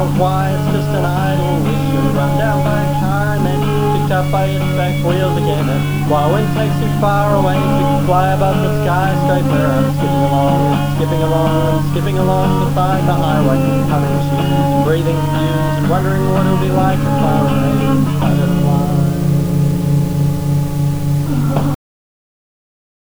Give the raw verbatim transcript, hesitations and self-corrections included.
miles wide, it's just an idle wish. You're run down by a car and then picked up by its back wheels again. And while wind takes you far away, you can fly above the skyscraper. I'm skipping along, skipping along, skipping along to find the highway. Humming shoes and breathing views and wondering what it'll be like to fly